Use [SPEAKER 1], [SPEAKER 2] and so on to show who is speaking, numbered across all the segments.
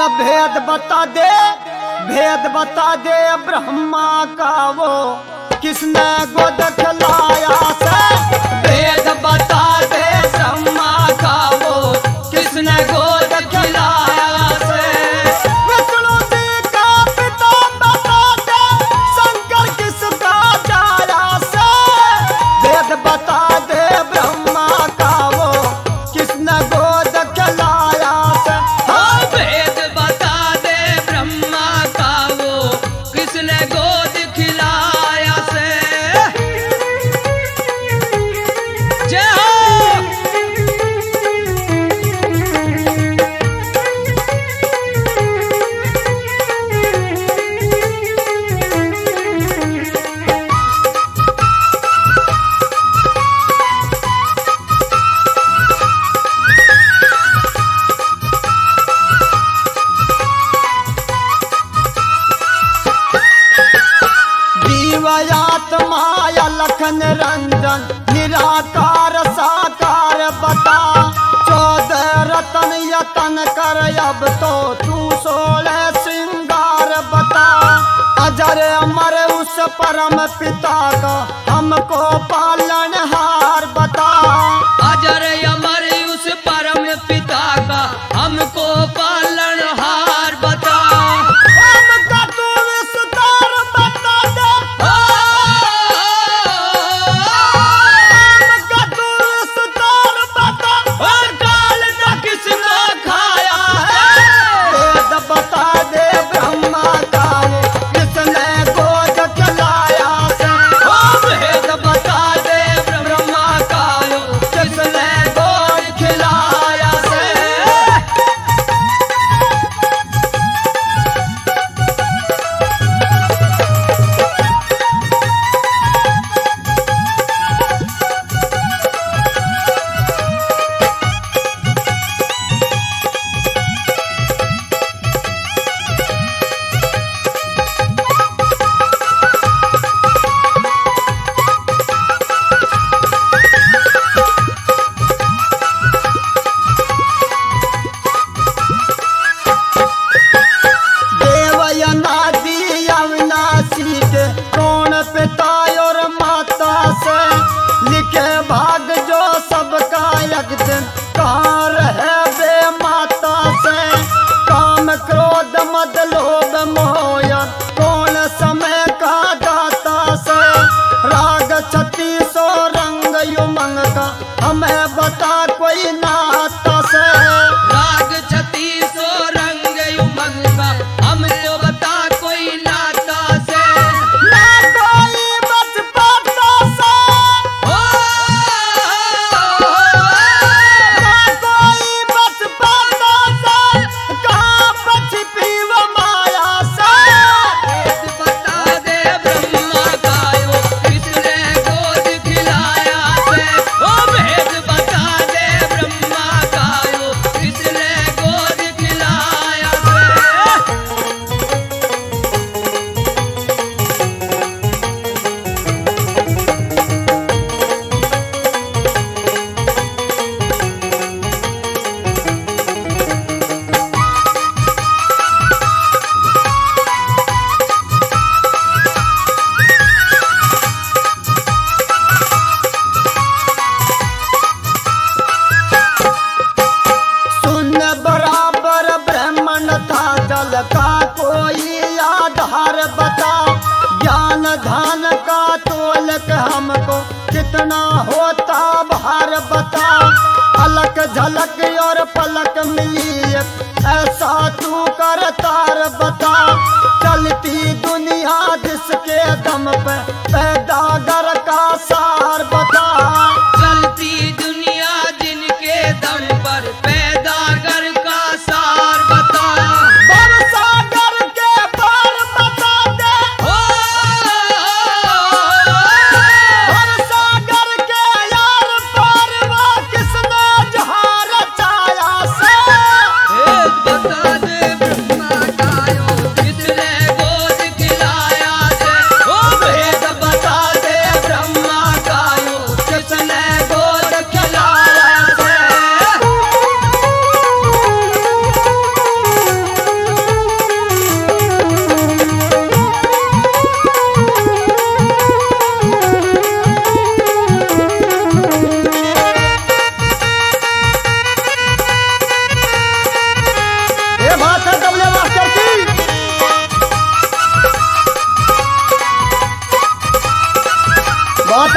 [SPEAKER 1] भेद बता दे ब्रह्मा का वो किसने गोद खिलाया से। भेद बता दे ब्रह्मा का वो किसने गोद खिलाया से। विष्णु जी का पिता बता दे शंकर किसका जाया से। भेद बता दे ब्रह्मा का वो किसने गोद खिलाया से।
[SPEAKER 2] हाँ, भेद बता दे ब्रह्मा का वो किसने गोद खिलाया से। जय हो।
[SPEAKER 1] दिव्यात्माया लखन रंजन निराकार साकार बता। 14 रतन यतन कर अब तो तू 16 श्रृंगार बता। अजर अमर उस परम पिता का हमको पालनहार बता।
[SPEAKER 2] अजर अमर उस परम पिता का हमको पालनहार बता।
[SPEAKER 1] हमका तू विस्तार बता दे। हमका तू विस्तार बता।
[SPEAKER 2] और काल का किसको खाया है।
[SPEAKER 1] भेद बता दे ब्रह्मा का वो किसने गोद खिलाया से।
[SPEAKER 2] ओ भेद बता दे ब्रह्मा का वो
[SPEAKER 1] किसने गोद खिलाया से। देवयनादि अविनाशी के कौन पिता और माता से। लिखे भाग जो सबका एक दिन कहाँ रहे बे माता से। काम क्रोध मद लोभ मोह कौन समय का दाता से। राग छत्तीसो रंग युमंग का हमें बता कोई नाता से।
[SPEAKER 2] राग 36 रंग युमंग का हमको बता कोई नाता से।
[SPEAKER 1] ना कोई बच पाता से।
[SPEAKER 2] ओ
[SPEAKER 1] ना कोई बच पाता से। कहाँ बच पीव माया से।
[SPEAKER 2] भेद बता दे ब्रह्मा का वो किसने गोद खिलाया से। ओ भेद बता दे ब्रह्मा का वो किसने गोद खिलाया से।
[SPEAKER 1] सुन बराबर ब्राह्मण था जल का कोई आधार बता। ज्ञान धान का तोलक हमको कितना होता भार बता। अलक झलक और पलक मिली ऐसा तू कर तार बता। चलती दुनिया जिसके दम पे पैदा गर का सार बता।
[SPEAKER 2] चलती दुनिया जिनके दम पर पैदा कर का सार बता।
[SPEAKER 1] भवसागर के पार बता दे।
[SPEAKER 2] ओ
[SPEAKER 1] भवसागर के यार पार वो किसने जहाँ रचाया से।
[SPEAKER 2] भेद बता दे ब्रह्मा का वो किसने गोद खिलाया से। ओ भेद बता दे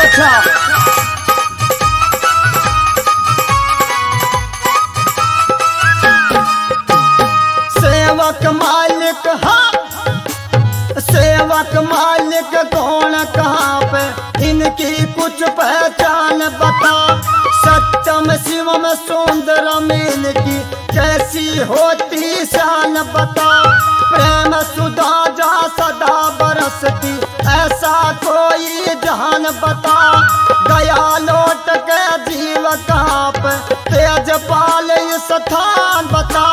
[SPEAKER 1] अच्छा सेवक मालिक, हाँ सेवक मालिक कौन कहाँ पे, इनकी कुछ पहचान बता। सत्यम शिवम सुंदरम इनकी कैसी होती शान बता। प्रेम सुधा जा सदा बरसती, ऐसा कोई जहान बता। गया लौट के जीव कहाँ पे, तेज पाल स्थान बता।